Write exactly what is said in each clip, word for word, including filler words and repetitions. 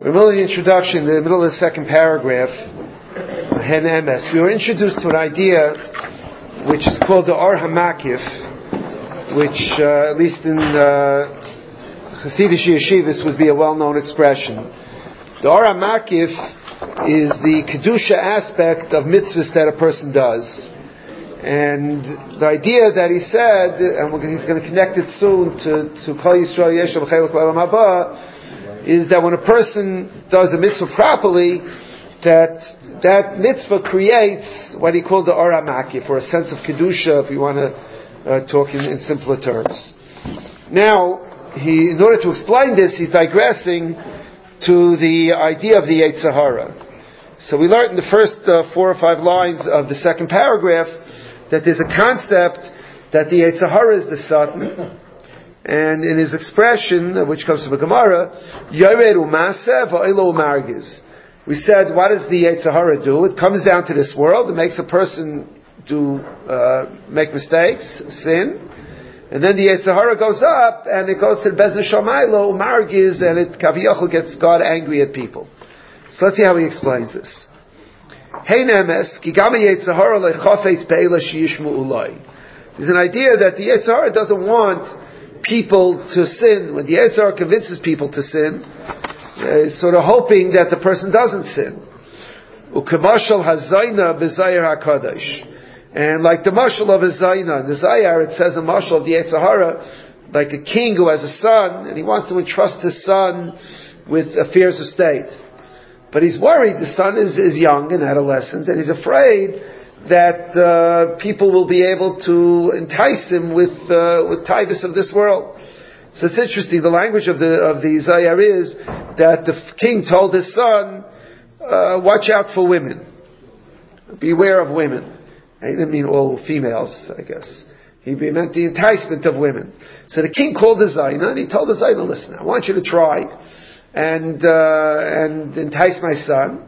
We're in the middle of the introduction, in the middle of the second paragraph, Hen Emes. We were introduced to an idea which is called the Or HaMakif, which, uh, at least in uh, Hasidic yeshivas, would be a well-known expression. The Or HaMakif is the Kedusha aspect of mitzvahs that a person does. And the idea that he said, and we're, he's going to connect it soon to to Kol Yisrael Yeshav Chelek L'Olam Haba, is that when a person does a mitzvah properly, that that mitzvah creates what he called the Or HaMakif, or a sense of kedusha, if you want to uh, talk in, in simpler terms. Now, he, in order to explain this, he's digressing to the idea of the Yetzer Hara. So we learned in the first uh, four or five lines of the second paragraph that there's a concept that the Yetzer Hara is the Satan, and in his expression, which comes from a Gemara, Yored u'maseh v'oilo u'margiz. We said, what does the Yetzer Hara do? It comes down to this world, it makes a person do uh, make mistakes, sin, and then the Yetzer Hara goes up, and it goes to the Beis Shamaylo u'margiz, and it kaviyachol gets God angry at people. So let's see how he explains this. Hey Nemes, ki gam Yetzer Hara lechafetz be'ela sheyishmu ulai. There's an idea that the Yetzer Hara doesn't want people to sin. When the Yetzer Hara convinces people to sin, uh, it's sort of hoping that the person doesn't sin. Ukemashal hazayna b'zayir hakadosh, and like the mashal of a zayna, in the Zayar it says a mashal of the Yetzer Hara, like a king who has a son and he wants to entrust his son with affairs of state, but he's worried the son is, is young and adolescent, and he's afraid that uh, people will be able to entice him with uh, with taivas of this world. So it's interesting. The language of the of the Zayar is that the king told his son, uh, "Watch out for women. Beware of women." He didn't mean all females, I guess. He meant the enticement of women. So the king called the Zayna and he told the Zayna, "Listen, I want you to try and uh, and entice my son.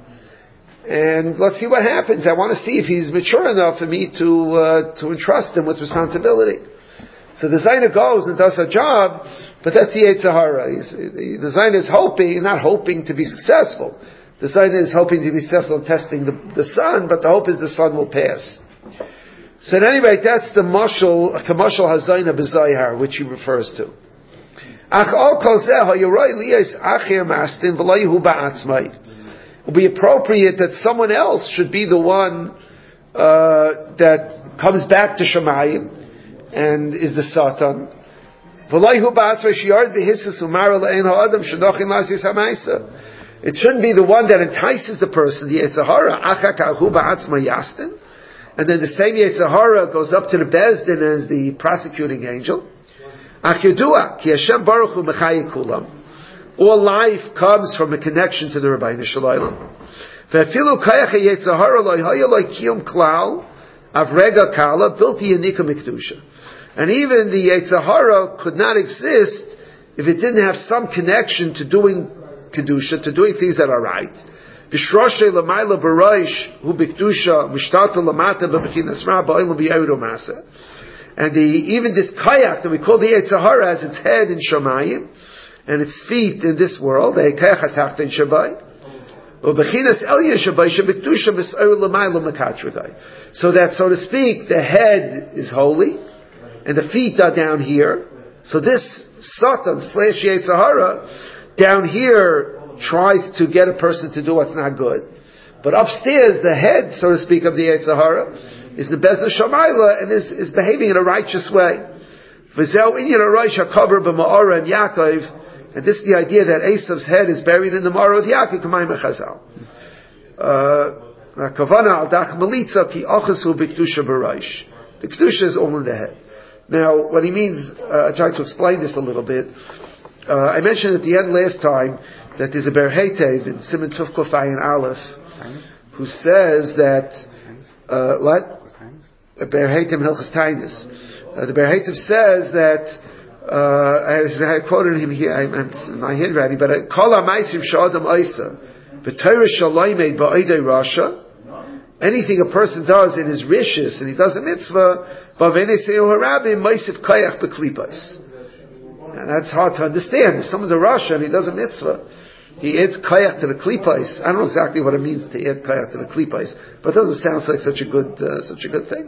And let's see what happens. I want to see if he's mature enough for me to uh, to entrust him with responsibility." So the Zayna goes and does her job, but that's the Yetzer Hara. He's, the Zayna is hoping, not hoping to be successful. The Zayna is hoping to be successful in testing the, the son, but the hope is the son will pass. So at any rate, that's the mashal, kamashal hazayna b'zayhar, which he refers to. Ach al kol zeh ha'yoroi liyos achir mastin v'lo yehu ba'atzmai. It would be appropriate that someone else should be the one uh, that comes back to Shemayim and is the Satan. It shouldn't be the one that entices the person, the Yetzer Hara, and then the same Yetzer Hara goes up to the Bezdin as the prosecuting angel. All life comes from a connection to the Rabbeinu Shalom. And even the Yetzer Hara could not exist if it didn't have some connection to doing kedusha, to doing things that are right. And the, even this kayak that we call the Yetzer Hara has its head in Shamayim and its feet in this world, so that, so to speak, the head is holy and the feet are down here. So this Satan slash Yetzer Hara down here tries to get a person to do what's not good, but upstairs the head, so to speak, of the Yetzer Hara is the Beis Shamayla and is, is behaving in a righteous way. And this is the idea that Esav's head is buried in the Mara of Yaakov, K'mayim Chazal. Kavana al dach melitza ki achasu b'kedusha b'raish. The kedusha is all in the head. Now, what he means, uh, I tried to explain this a little bit. Uh, I mentioned at the end last time that there's a Ber Heitev in Siman Tuf Kuf Ayin Aleph who says that uh, what? A Ber Heitev in Hilchos Tainis. Uh, the Ber Heitev says that. Uh, as I quoted him here, I'm, I'm my handwriting, but Kol HaMaisim Sh'Adam Oisa V'Torah Shalaymed Ba'idei Rasha. Anything a person does in his rishis and he does a mitzvah, B'Venei Se'u Harabim Maisiv Kayach B'Klipos. And that's hard to understand. If someone's a Rasha and he does a mitzvah, he adds kayach to the klipais. I don't know exactly what it means to add kayach to the klipais, but it doesn't sound like such a good, uh, such a good thing.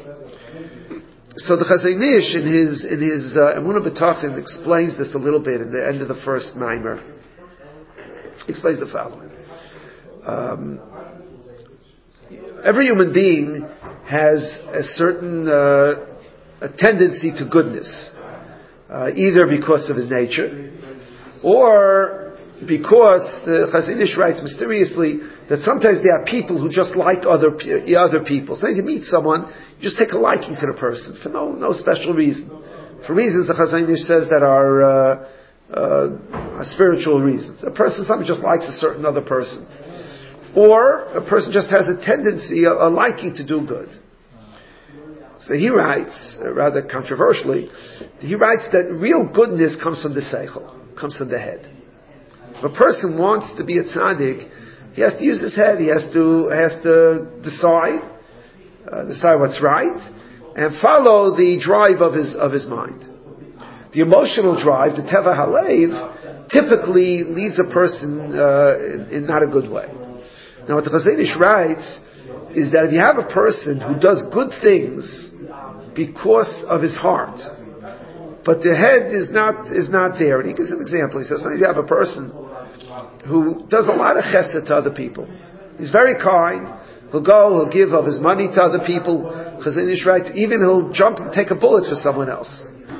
So the Chazon Ish in his in his uh, Emunah B'Tachin explains this a little bit in the end of the first Maimer. He explains the following: um, every human being has a certain uh, a tendency to goodness, uh, either because of his nature, or because the Chazon Ish writes mysteriously that sometimes there are people who just like other other people. Sometimes you meet someone, you just take a liking to the person for no no special reason, for reasons the Chazon Ish says that are uh, uh, spiritual reasons. A person sometimes just likes a certain other person, or a person just has a tendency, a, a liking to do good. So he writes, uh, rather controversially, he writes that real goodness comes from the seichel, comes from the head. If a person wants to be a tzaddik, he has to use his head. He has to has to decide, uh, decide what's right, and follow the drive of his of his mind. The emotional drive, the teva halev, typically leads a person uh, in, in not a good way. Now, what the Chazon Ish writes is that if you have a person who does good things because of his heart, but the head is not is not there, and he gives an example. He says, you have a person who does a lot of chesed to other people. He's very kind. He'll go, he'll give of his money to other people. Chazon Ish writes, even he'll jump and take a bullet for someone else.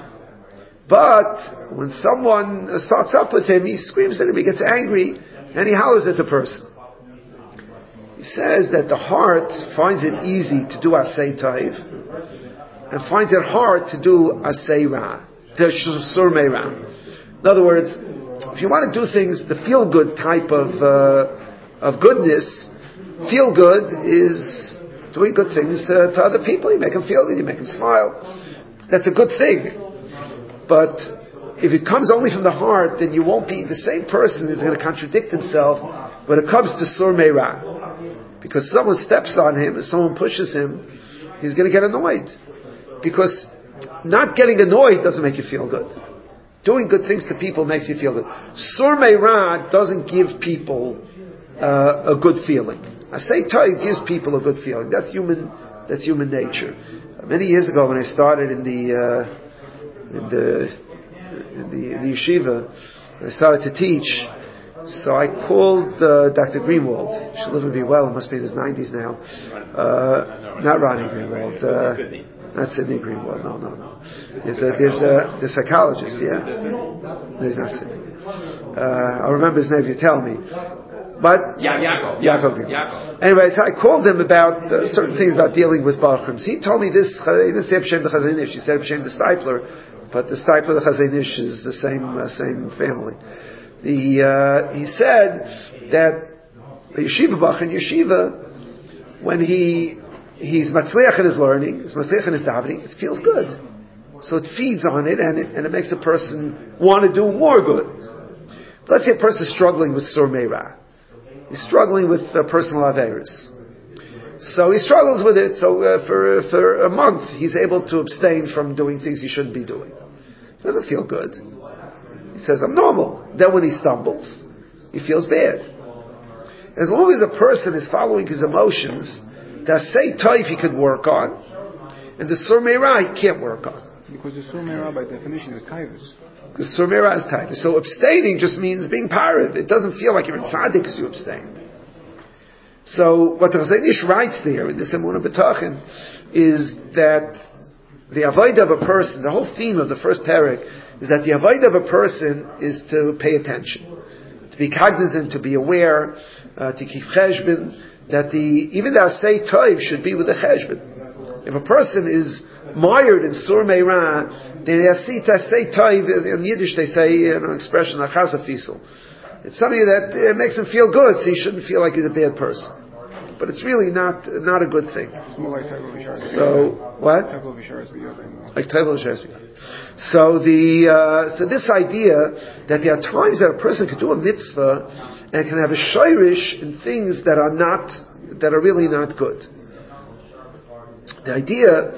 But when someone starts up with him, he screams at him, he gets angry, and he hollers at the person. He says that the heart finds it easy to do asay taiv, and finds it hard to do asay ra, the surmei ra. In other words, if you want to do things, the feel-good type of uh, of goodness, feel-good is doing good things uh, to other people. You make them feel good, you make them smile. That's a good thing. But if it comes only from the heart, then you won't be the same person who's going to contradict himself when it comes to surmei ra. Because someone steps on him, if someone pushes him, he's going to get annoyed. Because not getting annoyed doesn't make you feel good. Doing good things to people makes you feel good. Surmei ra doesn't give people uh, a good feeling. Asay taiv gives people a good feeling. That's human. That's human nature. Uh, many years ago, when I started in the uh, in the in the, in the yeshiva, I started to teach. So I called uh, Doctor Greenwald. He should live and be well. He must be in his nineties now. Uh, not Ronnie Greenwald. Uh, Not Sidney Greenwald, no, no, no. There's a, there's a, the psychologist, yeah. There's not Sidney. Uh, I'll remember his name if you tell me. But, yeah, Yaakov. Yaakov Greenwald. Anyway, so I called him about uh, certain things about dealing with Bachrims. He told me this, he didn't say B'Shem the Chazon Ish, he said B'Shem the Stipler, but the Stipler the Chazon Ish is the same, uh, same family. The, uh, he said that the Yeshiva Bach in Yeshiva, when he He's matzliach in his learning, he's matzliach in his davening, it feels good. So it feeds on it and it, and it makes a person want to do more good. But let's say a person is struggling with surmei ra. He's struggling with uh, personal averos. So he struggles with it, so uh, for, uh, for a month he's able to abstain from doing things he shouldn't be doing. It doesn't feel good. He says, I'm normal. Then when he stumbles, he feels bad. As long as a person is following his emotions, the asay taiv he could work on, and the surmei ra he can't work on. Because the surmei ra by definition is taivus. The surmei ra is taivus. So abstaining just means being parav. It doesn't feel like you're in tzaddik because you abstain. So what the Chazon Ish writes there in this Emunah B'Tachin is that the avodah of a person, the whole theme of the first parak, is that the avodah of a person is to pay attention, to be cognizant, to be aware, uh, to keep cheshbon. That the even the asay taiv should be with the cheshbon. If a person is mired in surmei ra, then the asay taiv in Yiddish they say an expression like chazafisel. It's something that uh, makes him feel good, so he shouldn't feel like he's a bad person. But it's really not not a good thing. It's more like Tevil Visharas. So what? Tevil Visharas B'Yodai. Like Tevil Visharas B'Yodai. So the uh, so this idea that there are times that a person can do a mitzvah and can have a shayrish in things that are not, that are really not good. The idea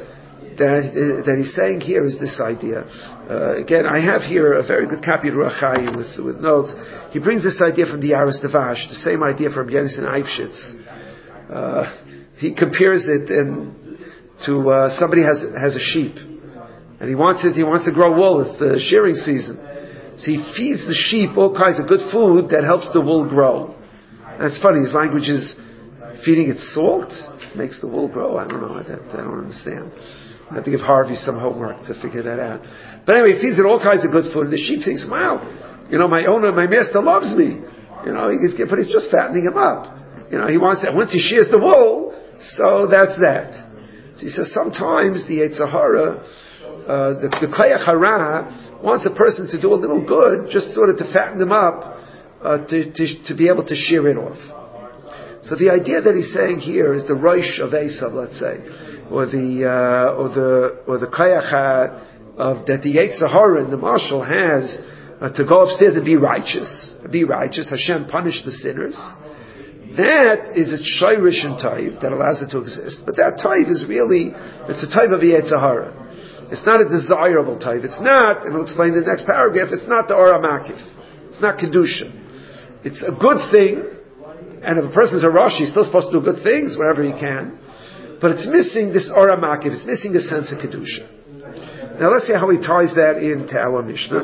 that that he's saying here is this idea. Uh, again, I have here a very good copy of Ruach Chaim with with notes. He brings this idea from the Aris Davash, the same idea from Yenison Eibschitz. Uh, he compares it in, to uh, somebody has has a sheep, and he wants it. He wants to grow wool. It's the shearing season, so he feeds the sheep all kinds of good food that helps the wool grow. And it's funny. His language is feeding it salt makes the wool grow. I don't know. I, I don't understand. I have to give Harvey some homework to figure that out. But anyway, he feeds it all kinds of good food, and the sheep thinks, "Wow, you know, my owner, my master loves me." You know, he's, but he's just fattening him up. You know, he wants that. Once he shears the wool, so that's that. So he says sometimes the Yetzer Hara, uh, the, the Koyach Hara, wants a person to do a little good, just sort of to fatten them up, uh, to, to to be able to shear it off. So the idea that he's saying here is the Rosh of Esav, let's say, or the uh, or the or the Koyach of that the Yetzer Hara and the Marshal has uh, to go upstairs and be righteous, be righteous. Hashem punished the sinners. That is a shayrish and taiv that allows it to exist. But that taiv is really, it's a taiv of the Yetzer Hara. It's not a desirable taiv. It's not, and we'll explain in the next paragraph, it's not the Ora Makif. It's not Kedusha. It's a good thing, and if a person's a Rosh, he's still supposed to do good things wherever he can. But it's missing this Ora Makif. It's missing a sense of Kedusha. Now let's see how he ties that into our Mishnah.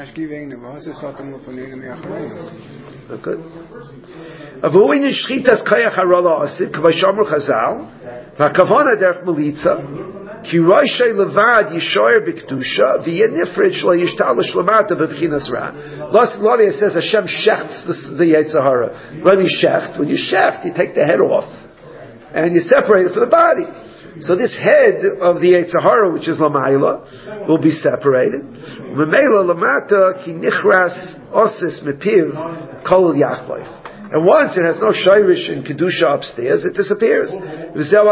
Good. Avoin in shchitas kayach harola asid k'vayshomru chazal v'akavona derech melitza ki roishay levad yishoyer b'kedusha v'yeh nifrid shlo yishtalish lamata b'bchinas ra. Last Lavia says Hashem shechts the, the Yetzer Hara. When you shecht, when you shecht, you take the head off and you separate it from the body. So this head of the Yetzer Hara, which is Lamayla, will be separated. Memela Lamata ki nichras osis mepiv kol yachleif. And once it has no shayrish and kedusha upstairs, it disappears. That's the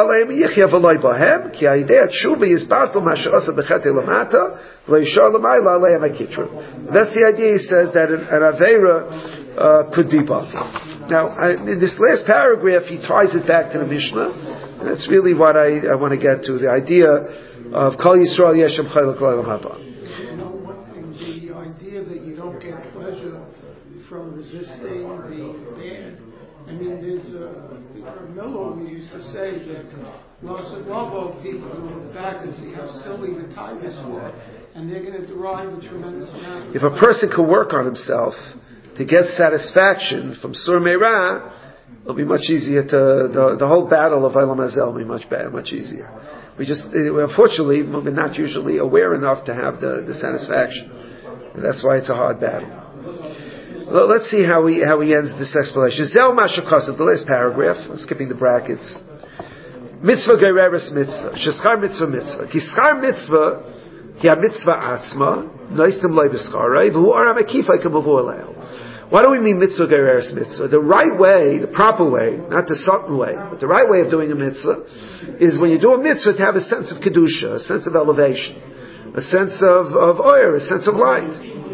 idea. He says that an, an avera uh, could be batel. Now, I, in this last paragraph, he ties it back to the Mishnah. And that's really what I, I want to get to, the idea of Kol Yisrael Yeshem Chaylik L'Olam Haba. You know, one thing, the idea that you don't get pleasure from resisting the bad. I mean, there's a, Miller we used to say that loss of love of people who look back and see how silly the tigers were, and they're going to derive a tremendous amount of If a person can work on himself to get satisfaction from Sur Meirah, it'll be much easier to, the, the whole battle of Olam Hazel will be much better, much easier. We just, unfortunately, we're not usually aware enough to have the, the satisfaction. And that's why it's a hard battle. Well, let's see how he, how he ends this explanation. Zel Mashakasa, the last paragraph, I'm skipping the brackets. Mitzvah Gereris Mitzvah, Sheschar Mitzvah Mitzvah. Kischar Mitzvah, Ki ha-mitzvah atzma, Noistim Loi B'scharei, V'hu Ora Mekifa K'mavu Eleo. What do we mean mitzvah gereris mitzvah? The right way, the proper way, not the Satan way, but the right way of doing a mitzvah is when you do a mitzvah to have a sense of kedusha, a sense of elevation, a sense of, of oyer, a sense of light.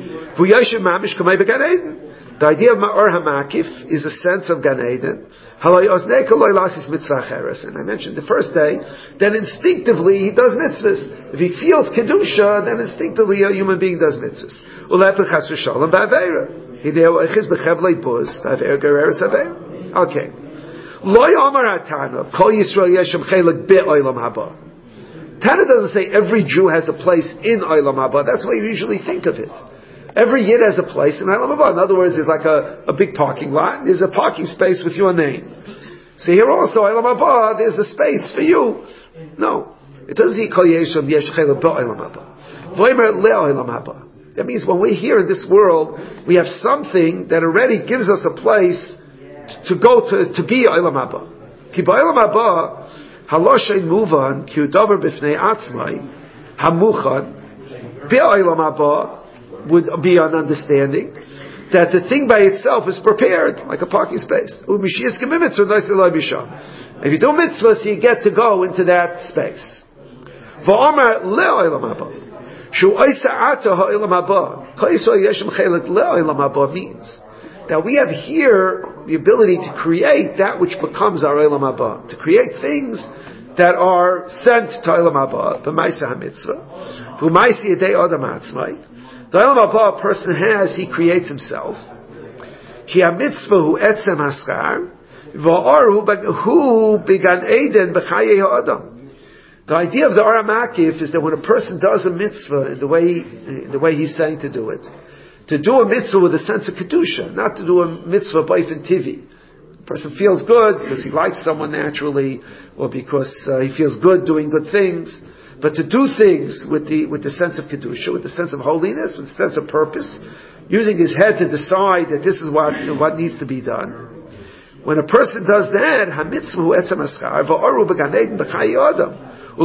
The idea of Ma'or HaMakif is a sense of Gan Eden. And I mentioned the first day, then instinctively he does mitzvahs. If he feels kedusha, then instinctively a human being does mitzvahs. Okay. Loi Amar Hatana, Kol Yisrael Yeshem Chelik Be'olam Haba. Tana doesn't say every Jew has a place in Olam Haba. That's the way you usually think of it. Every Yid has a place in Olam Haba. In other words, there's like a, a big parking lot. There's a parking space with your name. So here also, Olam Haba, there's a space for you. No. It doesn't say Kol Yisrael Yeshem Chelik Be'olam Haba. Voimer Le'olam Haba. That means when we're here in this world, we have something that already gives us a place to go to, to be Olam Haba. Ki ba'olam haba, haloshein muvan, ki udavar b'fnei atzmai, hamuchan, be'olam haba would be an understanding that the thing by itself is prepared, like a parking space. If you do mitzvahs, you get to go into that space. V'omer le'olam haba. Shu oisa ata ha'olam haba. Kaiso yeshem chelik le'olam haba means that we have here the ability to create that which becomes our Olam Haba, to create things that are sent to Olam Haba, b'maisa ha-mitzvah, b'maisa yedei adam atzmai. The Olam Haba a person has, he creates himself. Ki ha-mitzvah hu etzem haschar, v'or hu began Eden b'chayei ha'adam. The idea of the Or HaMakif is that when a person does a mitzvah in the way, in the way he's saying to do it, to do a mitzvah with a sense of kedusha, not to do a mitzvah b'ofen tivi. The person feels good because he likes someone naturally, or because uh, he feels good doing good things. But to do things with the with the sense of kedusha, with the sense of holiness, with the sense of purpose, using his head to decide that this is what what needs to be done. When a person does that, ha-mitzvah hu etzem haschar, v'oru b'gan eden b'chayei adam.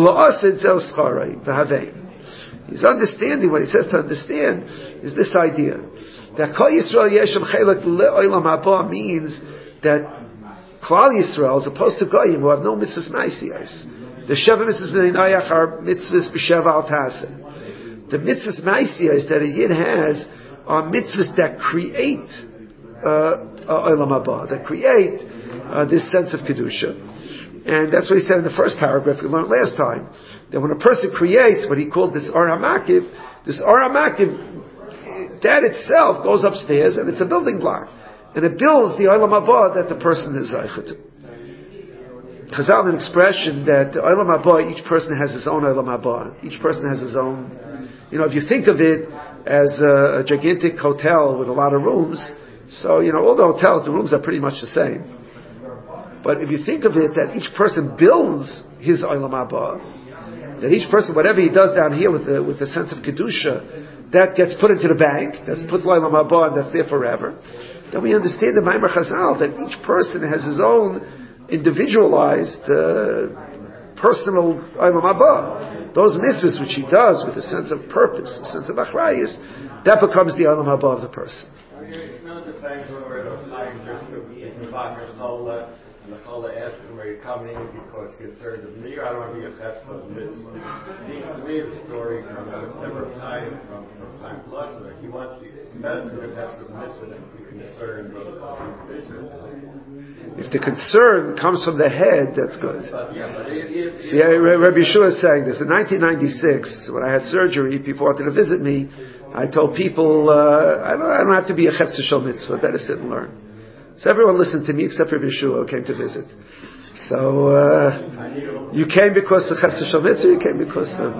He's understanding, what he says to understand is this idea that Kol Yisrael Yeshem Chelek Le'olam Haba means that Klal Yisrael, as opposed to Goyim who have no mitzvahs ma'asiyos, the Sheva mitzvahs b'nayach are mitzvahs b'sheva al taseh. The mitzvahs ma'asiyos that a yid has are mitzvahs that create uh, Olam Haba, that create uh, this sense of kedusha. And that's what he said in the first paragraph we learned last time. That when a person creates what he called this Or HaMakif, this Or HaMakif, that itself goes upstairs and it's a building block. And it builds the Olam Haba that the person is Zaychut. Chazal, an expression that the Olam Haba, each person has his own Olam Haba. Each person has his own. You know, if you think of it as a, a gigantic hotel with a lot of rooms, so, you know, all the hotels, the rooms are pretty much the same. But if you think of it, that each person builds his Olam Haba, that each person, whatever he does down here with the, with the sense of Kedusha, that gets put into the bank, that's put Olam Haba, and that's there forever. Then we understand the Maimer Chazal, that each person has his own individualized, uh, personal Olam Haba. Those mitzvahs which he does with a sense of purpose, a sense of achrayus, that becomes the Olam Haba of the person. And the Challah asks him, are you coming because concerned of me, or I don't want to be a chefs of mitzvah? It seems to me the story from a separate time, from, from time blood, but he wants to be best to be a chefs of mitzvah than to be concerned of the individual. If the concern comes from the head, that's good. But, yeah, but it, it, See, I, Rabbi Yeshua is saying this. In nineteen ninety-six, when I had surgery, people wanted to visit me. I told people, uh, I, don't, I don't have to be a chefs of mitzvah, better sit and learn. So everyone listened to me except Rabbi Yeshua who came to visit. So uh, you came because of Chefetz Shel Mitzvah, you came because of.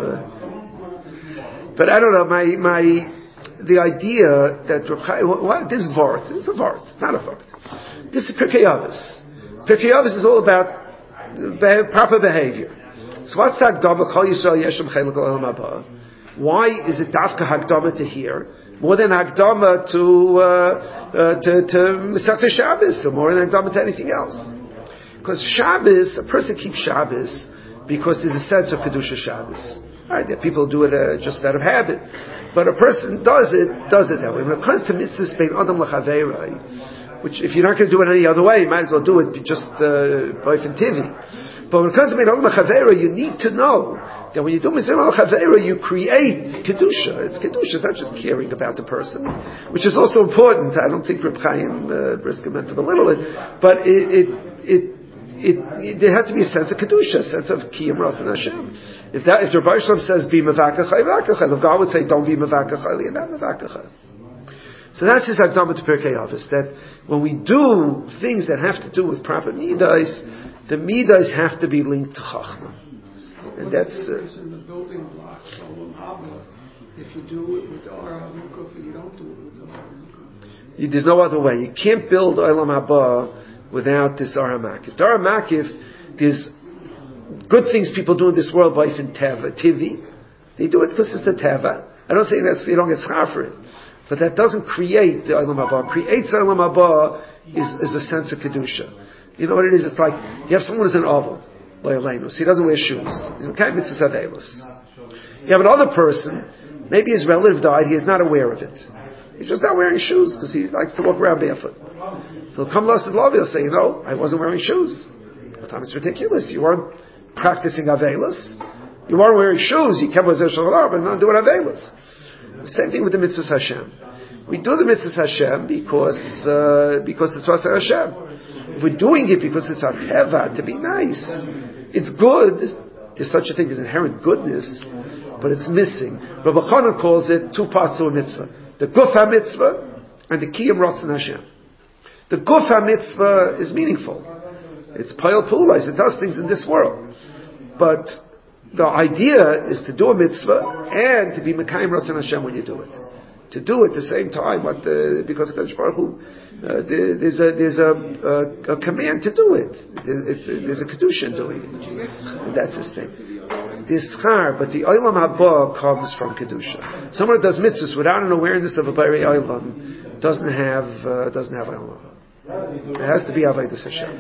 Uh, but I don't know. My my the idea that what this vart, this is a vart, not a vart. This is Pirkei Avos. Pirkei Avos is all about be- proper behavior. So what's the Hagdama? Kol Yisrael Yeshem Chelek Olam Haba. Why is it Dafka Hagdama to hear more than Hagdama to uh, uh, to to Masechta Shabbos, or more than Hagdama to anything else? Because Shabbos, a person keeps Shabbos because there's a sense of Kedusha Shabbos. Right? There are people who do it uh, just out of habit, but a person does it does it that way. When it comes to mitzvahs bein adam l'chaverai, which if you're not going to do it any other way, you might as well do it just b'ofen tivi. But when it comes to bein adam l'chaverai, you need to know that when you do Mitzvah al-Chavera, you create Kedusha. It's Kedusha, it's not just caring about the person, which is also important. I don't think Reb Chaim uh, Brisker meant to belittle it, but it, it, it, it, it, there has to be a sense of Kedusha, a sense of Kiyam Ratzon Hashem. If that, if Rabbi Shalom says, be Mevakachai, Mevakachai, if God would say, don't be Mevakachai, you're not Mevakachai. So that's his Hagdama to Pirkei Avos, that when we do things that have to do with proper Midas, the Midas have to be linked to Chachma. And that's uh, in the building blocks. Olam Haba. If you do it with the Or HaMakif, you don't do it with the Or HaMakif. There's no other way. You can't build Olam Haba without this Or HaMakif. The Or HaMakif, there's good things people do in this world by Teva, Tivi. They do it because it's the Teva. I don't say that you don't get schar for it, but that doesn't create the Olam Haba. Creates Olam Haba is, is a sense of kedusha. You know what it is? It's like you have someone who's an oval. So he doesn't wear shoes. He's okay, mitzvahs avelos. You have another person, maybe his relative died, he is not aware of it. He's just not wearing shoes because he likes to walk around barefoot. So he'll come last and love, he'll say, you know, I wasn't wearing shoes. But time it's ridiculous. You weren't practicing avelos. You weren't wearing shoes. You kept with Zershal but not doing avelos. The same thing with the mitzvahs Hashem. We do the mitzvahs Hashem because uh, because it's Rasa Hashem. If we're doing it because it's our teva to be nice, It's good. There's such a thing as inherent goodness, but it's missing. Rabbi Chana calls it two parts of a mitzvah: the guf ha-mitzvah and the kiyum ratzon Hashem. The guf ha-mitzvah is meaningful. It's payal pulais. It does things in this world, but the idea is to do a mitzvah and to be mekayim ratzon Hashem when you do it. To do at the same time, what the, because Kadosh Baruch Hu, uh, there, there's a there's a, a, a command to do it. There's, it's, there's a kedusha in doing it. And that's his thing. There's schar, but the olam haba comes from kedusha. Someone who does mitzvahs without an awareness of a bari olam doesn't have uh, doesn't have olam haba. It has to be avodas Hashem.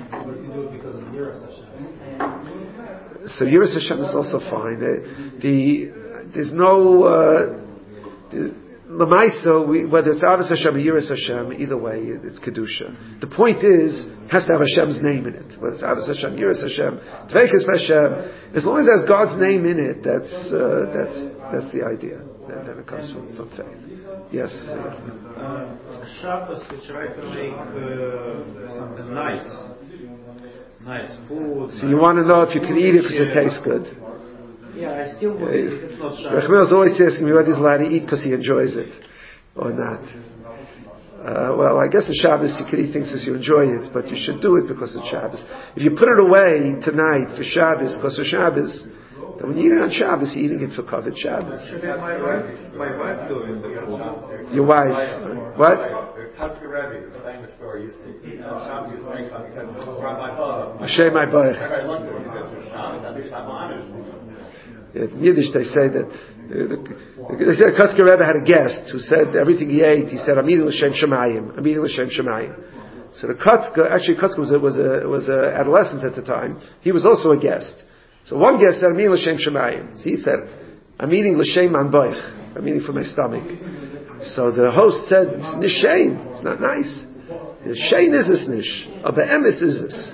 So Yiras Hashem is also fine. The, the there's no. Uh, the, L'maisa, whether it's Avos Hashem or Yiras Hashem, either way, it's Kedusha. The point is, it has to have Hashem's name in it. Whether it's Avos Hashem, Yiras Hashem, Tveikas Hashem, as long as it has God's name in it, that's uh, that's that's the idea. And then it comes from, from faith. Yes? Uh, Shabbos, we try to make uh, something nice. Nice food. So nice you want to know if you can eat it because it tastes good. Yeah, I still would. It's not Rechmil is always asking me whether he's allowed to eat because he enjoys it or not. Uh, well, I guess the Shabbos you can eat things as you enjoy it, but you should do it because it's Shabbos. If you put it away tonight for Shabbos because of Shabbos, then when you eat it on Shabbos, you're eating it for covered Shabbos. My wife, my wife doing the food. Your wife, what? Kotzker Rebbe, the famous story, used to eat on Shabbos. He was saying something. He said, "From my father." Hashem my boy. I loved it. He said, "Shabbos, at least I'm honest." In Yiddish, they say that uh, they said Kotzker Rebbe had a guest who said everything he ate. He said, "I'm eating l'shem shemayim. I'm eating l'shem shemayim." So the Kotzker, actually, Kotzker was a, was a was a adolescent at the time. He was also a guest. So one guest said, "I'm eating l'shem shemayim." So he said, "I'm eating l'shem anboich. I'm eating for my stomach." So the host said, "It's nishain. It's not nice. The shein is this nish. A be'emes is this."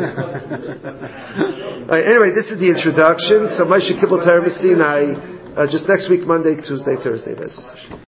Right, anyway, this is the introduction. So Moshe Kibbutz Torah Sinai, uh, just next week, Monday, Tuesday, Thursday.